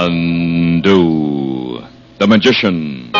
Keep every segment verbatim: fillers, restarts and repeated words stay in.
Chandu, the magician.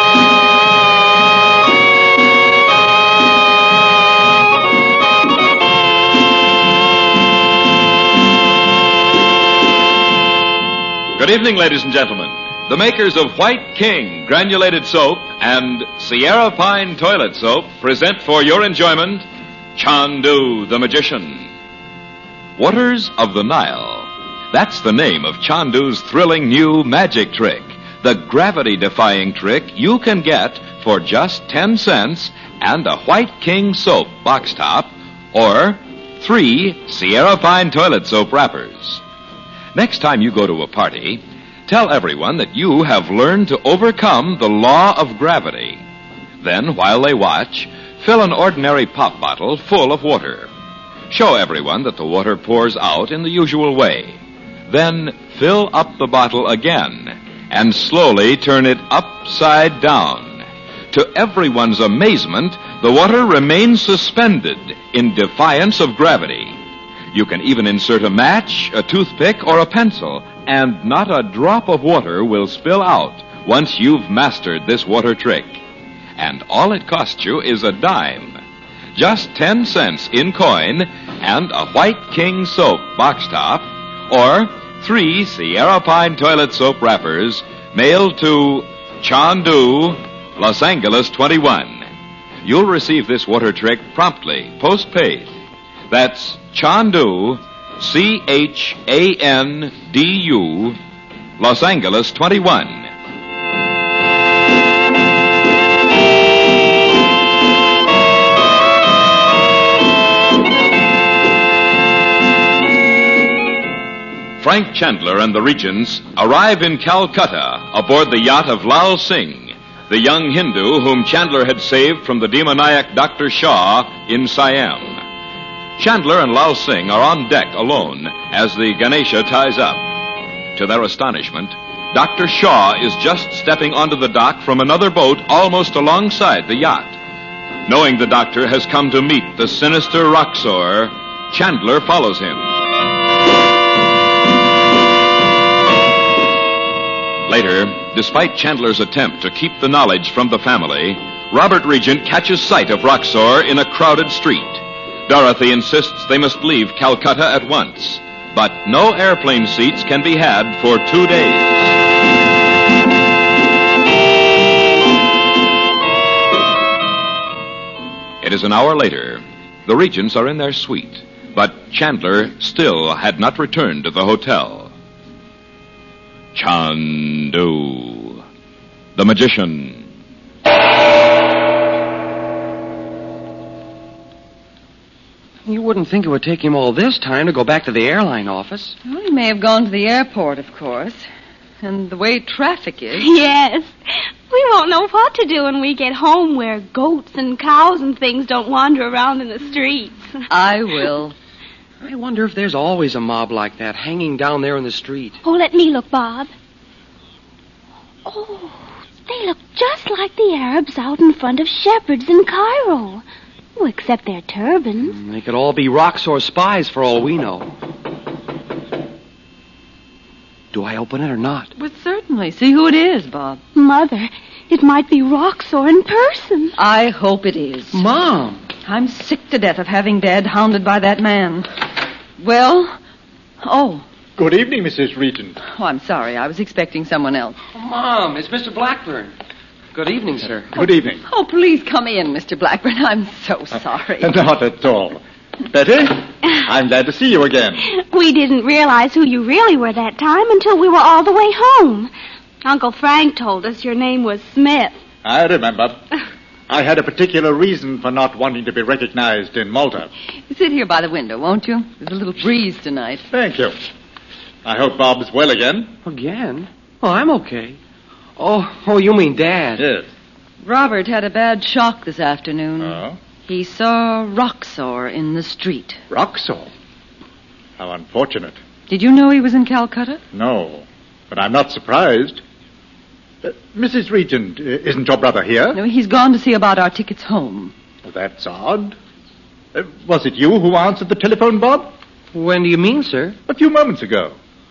Good evening, ladies and gentlemen. The makers of White King Granulated Soap and Sierra Pine Toilet Soap present for your enjoyment Chandu, the magician. Waters of the Nile. That's the name of Chandu's thrilling new magic trick. The gravity-defying trick you can get for just ten cents and a White King soap box top or three Sierra Pine Toilet Soap wrappers. Next time you go to a party, tell everyone that you have learned to overcome the law of gravity. Then, while they watch, fill an ordinary pop bottle full of water. Show everyone that the water pours out in the usual way. Then fill up the bottle again and slowly turn it upside down. To everyone's amazement, the water remains suspended in defiance of gravity. You can even insert a match, a toothpick, or a pencil, and not a drop of water will spill out once you've mastered this water trick. And all it costs you is a dime. Just ten cents in coin and a White King soap box top or three Sierra Pine Toilet Soap wrappers mailed to Chandu, Los Angeles twenty-one. You'll receive this water trick promptly, post-paid. That's Chandu, C H A N D U, Los Angeles twenty-one. Frank Chandler and the Regents arrive in Calcutta aboard the yacht of Lal Singh, the young Hindu whom Chandler had saved from the demoniac Doctor Shaw in Siam. Chandler and Lal Singh are on deck alone as the Ganesha ties up. To their astonishment, Doctor Shaw is just stepping onto the dock from another boat almost alongside the yacht. Knowing the doctor has come to meet the sinister Roxor, Chandler follows him. Later, despite Chandler's attempt to keep the knowledge from the family, Robert Regent catches sight of Roxor in a crowded street. Dorothy insists they must leave Calcutta at once, but no airplane seats can be had for two days. It is an hour later. The Regents are in their suite, but Chandler still had not returned to the hotel. Chandu, the magician. You wouldn't think it would take him all this time to go back to the airline office. Well, he may have gone to the airport, of course. And the way traffic is... Yes. We won't know what to do when we get home where goats and cows and things don't wander around in the streets. I will. I wonder if there's always a mob like that hanging down there in the street. Oh, let me look, Bob. Oh, they look just like the Arabs out in front of Shepherds in Cairo. Oh, except their turbans. They could all be Roxor spies for all we know. Do I open it or not? Well, certainly. See who it is, Bob. Mother, it might be Roxor in person. I hope it is. Mom! I'm sick to death of having Dad hounded by that man. Well, oh. Good evening, Missus Regent. Oh, I'm sorry. I was expecting someone else. Oh, Mom, it's Mister Blackburn. Good evening, sir. Good evening. Oh, please come in, Mister Blackburn. I'm so sorry. Uh, not at all. Betty, I'm glad to see you again. We didn't realize who you really were that time until we were all the way home. Uncle Frank told us your name was Smith. I remember. I had a particular reason for not wanting to be recognized in Malta. Sit here by the window, won't you? There's a little breeze tonight. Thank you. I hope Bob's well again. Again? Oh, I'm okay. Oh, oh, you mean Dad? Yes. Robert had a bad shock this afternoon. Oh? He saw Roxor in the street. Roxor? How unfortunate. Did you know he was in Calcutta? No, but I'm not surprised. Uh, Missus Regent, uh, isn't your brother here? No, he's gone to see about our tickets home. Well, that's odd. Uh, was it you who answered the telephone, Bob? When do you mean, sir? A few moments ago.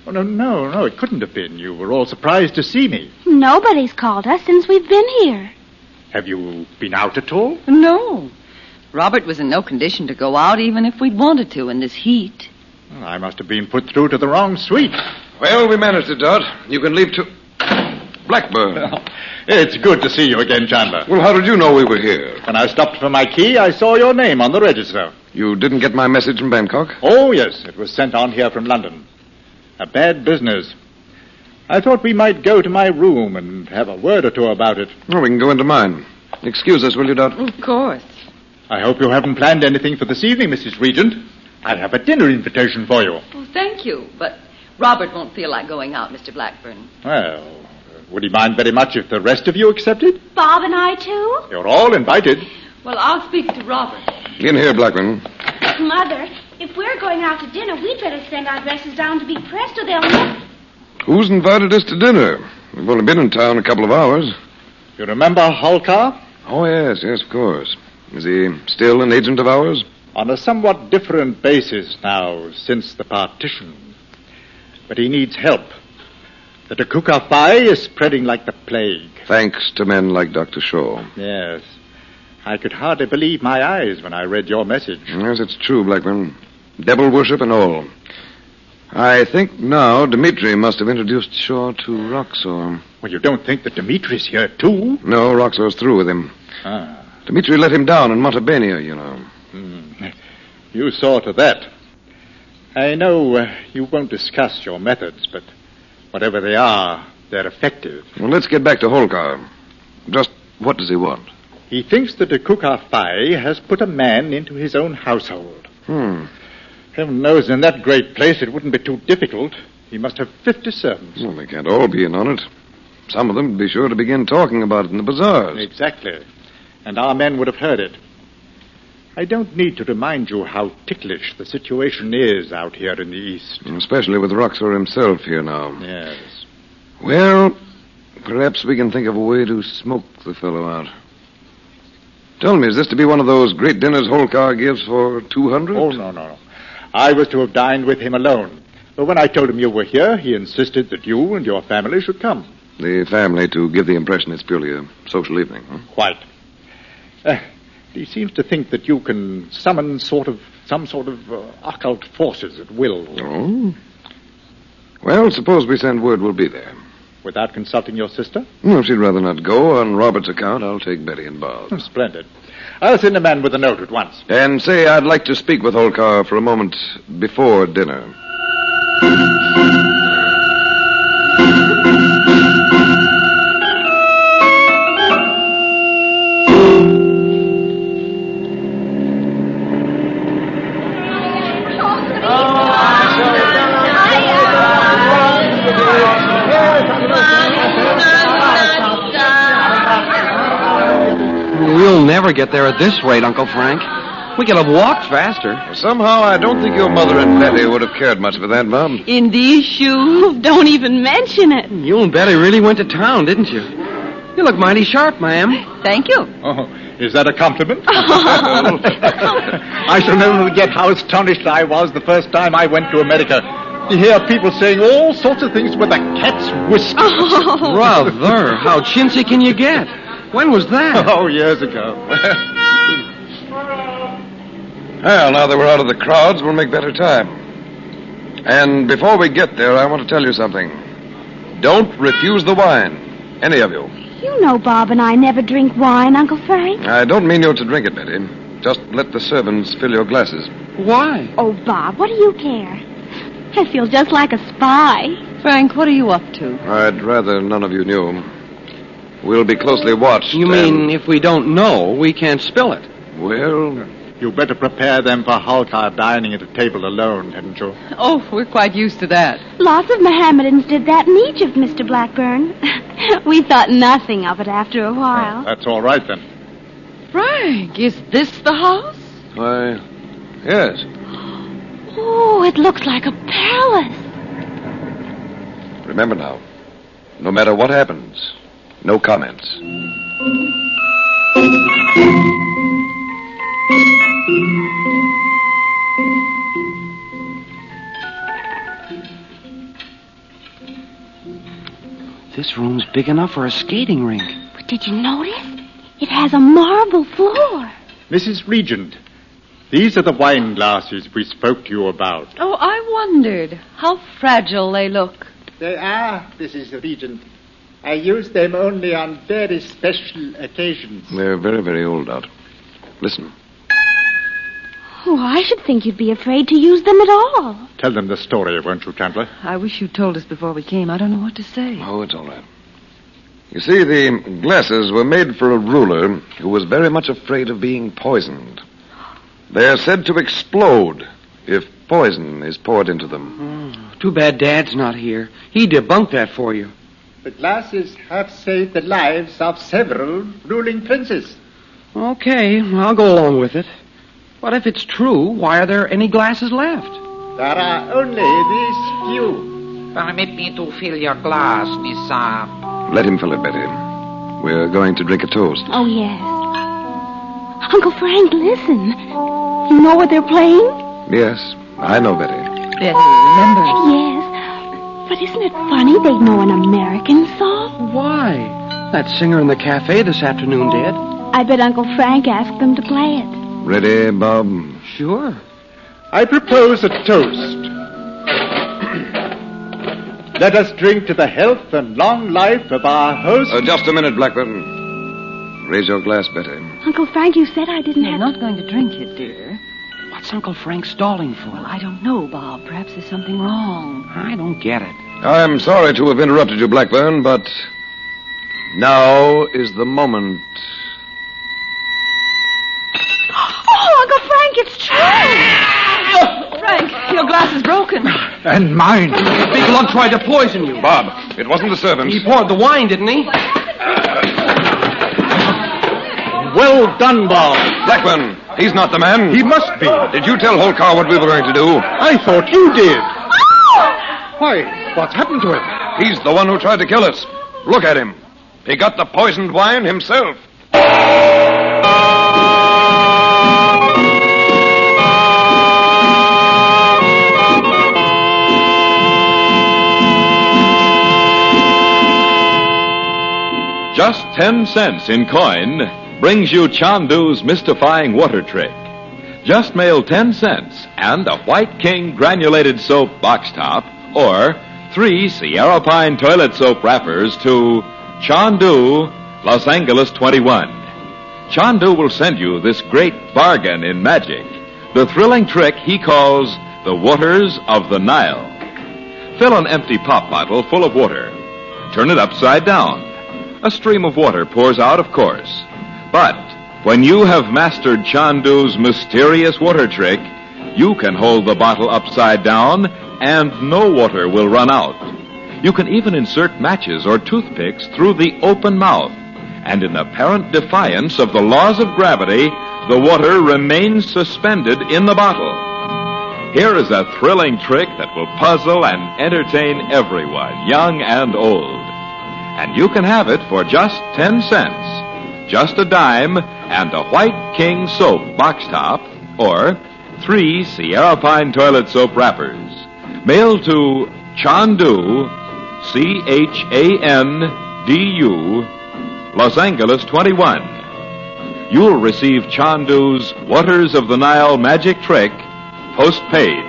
Oh, no, no, no, it couldn't have been. You were all surprised to see me. Nobody's called us since we've been here. Have you been out at all? No. Robert was in no condition to go out, even if we'd wanted to in this heat. Well, I must have been put through to the wrong suite. Well, we managed it, Dot. You can leave to... Blackburn. It's good to see you again, Chandler. Well, how did you know we were here? When I stopped for my key, I saw your name on the register. You didn't get my message from Bangkok? Oh, yes. It was sent on here from London. A bad business. I thought we might go to my room and have a word or two about it. Oh, we can go into mine. Excuse us, will you, Dot? Of course. I hope you haven't planned anything for this evening, Missus Regent. I have a dinner invitation for you. Oh, thank you, but Robert won't feel like going out, Mister Blackburn. Well, would he mind very much if the rest of you accepted? Bob and I, too? You're all invited. Well, I'll speak to Robert. In here, Blackburn. Mother, if we're going out to dinner, we'd better send our dresses down to be pressed or they'll know. Who's invited us to dinner? We've only been in town a couple of hours. You remember Holcar? Oh, yes, yes, of course. Is he still an agent of ours? On a somewhat different basis now, since the partition. But he needs help. The Dakuka Phi is spreading like the plague. Thanks to men like Doctor Shaw. Yes. I could hardly believe my eyes when I read your message. Yes, it's true, Blackburn. Devil worship and all. I think now Dmitri must have introduced Shaw to Roxor. Well, you don't think that Dimitri's here, too? No, Roxor's through with him. Ah. Dmitri let him down in Montebenio, you know. Hmm. You saw to that. I know uh, you won't discuss your methods, but whatever they are, they're effective. Well, let's get back to Holkar. Just what does he want? He thinks that the Dakuka Phi has put a man into his own household. Hmm. Heaven knows in that great place it wouldn't be too difficult. He must have fifty servants. Well, they can't all be in on it. Some of them would be sure to begin talking about it in the bazaars. Exactly. And our men would have heard it. I don't need to remind you how ticklish the situation is out here in the East. Especially with Roxor himself here now. Yes. Well, perhaps we can think of a way to smoke the fellow out. Tell me, is this to be one of those great dinners Holkar gives for two hundred? Oh, no, no, no. I was to have dined with him alone. But when I told him you were here, he insisted that you and your family should come. The family to give the impression it's purely a social evening, huh? Quite. Uh, he seems to think that you can summon sort of some sort of uh, occult forces at will. Oh? Well, suppose we send word we'll be there. Without consulting your sister? No, if she'd rather not go. On Robert's account, I'll take Betty and Bob. Oh, splendid. I'll send a man with a note at once. And say I'd like to speak with Holkar for a moment before dinner. We'll never get there at this rate, Uncle Frank. We could have walked faster. Somehow, I don't think your mother and Betty would have cared much for that, Bob. In these shoes? Don't even mention it. You and Betty really went to town, didn't you? You look mighty sharp, ma'am. Thank you. Oh, is that a compliment? I shall never forget how astonished I was the first time I went to America. You hear people saying all sorts of things with a cat's whiskers. Oh. Rather. How chintzy can you get? When was that? Oh, years ago. Well, now that we're out of the crowds, we'll make better time. And before we get there, I want to tell you something. Don't refuse the wine. Any of you. You know Bob and I never drink wine, Uncle Frank. I don't mean you to drink it, Betty. Just let the servants fill your glasses. Why? Oh, Bob, what do you care? I feel just like a spy. Frank, what are you up to? I'd rather none of you knew. We'll be closely watched. You mean if we don't know, we can't spill it? Well, You better prepare them for Holkar dining at a table alone, hadn't you? Oh, we're quite used to that. Lots of Mohammedans did that in Egypt, Mister Blackburn. We thought nothing of it after a while. Oh, that's all right, then. Frank, is this the house? why, yes. Oh, it looks like a palace. Remember now, no matter what happens, no comments. This room's big enough for a skating rink. But did you notice? It has a marble floor. Missus Regent, these are the wine glasses we spoke to you about. Oh, I wondered how fragile they look. They are, Missus Regent. I use them only on very special occasions. They're very, very old, Dot. Listen. Oh, I should think you'd be afraid to use them at all. Tell them the story, won't you, Chandler? I wish you told us before we came. I don't know what to say. Oh, it's all right. You see, the glasses were made for a ruler who was very much afraid of being poisoned. They're said to explode if poison is poured into them. Oh, too bad Dad's not here. He debunked that for you. The glasses have saved the lives of several ruling princes. Okay, I'll go along with it. But if it's true, why are there any glasses left? There are only these few. Permit me to fill your glass, Miss Saab. Let him fill it, Betty. We're going to drink a toast. Oh, yes. Uncle Frank, listen. You know what they're playing? Yes, I know, Betty. Betty, remember? Yes. But isn't it funny they'd know an American song? Why? That singer in the cafe this afternoon did. I bet Uncle Frank asked them to play it. Ready, Bob? Sure. I propose a toast. Let us drink to the health and long life of our host. Uh, just a minute, Blackburn. Raise your glass, Betty. Uncle Frank, you said I didn't You're have not to... going to drink it, dear. What's Uncle Frank stalling for? Well, I don't know, Bob. Perhaps there's something wrong. I don't get it. I'm sorry to have interrupted you, Blackburn, but now is the moment. Oh, Uncle Frank, it's true! Frank, your glass is broken. And mine. Big Lug tried to poison you. Bob, it wasn't the servants. He poured the wine, didn't he? Well done, Bob. Blackburn, he's not the man. He must be. Did you tell Holcar what we were going to do? I thought you did. Why, what's happened to him? He's the one who tried to kill us. Look at him. He got the poisoned wine himself. Just ten cents in coin brings you Chandu's mystifying water trick. Just mail ten cents and a White King granulated soap box top or three Sierra Pine toilet soap wrappers to Chandu, Los Angeles twenty-one. Chandu will send you this great bargain in magic, the thrilling trick he calls the waters of the Nile. Fill an empty pop bottle full of water. Turn it upside down. A stream of water pours out, of course. But when you have mastered Chandu's mysterious water trick, you can hold the bottle upside down and no water will run out. You can even insert matches or toothpicks through the open mouth. And in apparent defiance of the laws of gravity, the water remains suspended in the bottle. Here is a thrilling trick that will puzzle and entertain everyone, young and old. And you can have it for just ten cents. Just a dime and a White King soap box top or three Sierra Pine toilet soap wrappers. Mail to Chandu, C H A N D U, Los Angeles twenty-one. You'll receive Chandu's Waters of the Nile magic trick post-paid.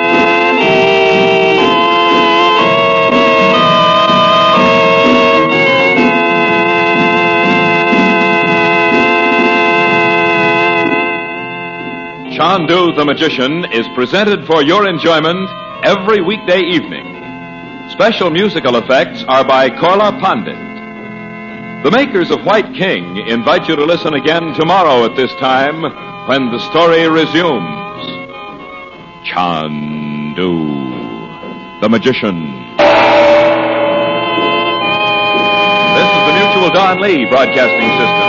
Chandu the Magician is presented for your enjoyment every weekday evening. Special musical effects are by Korla Pandit. The makers of White King invite you to listen again tomorrow at this time when the story resumes. Chandu the Magician. This is the Mutual Don Lee Broadcasting System.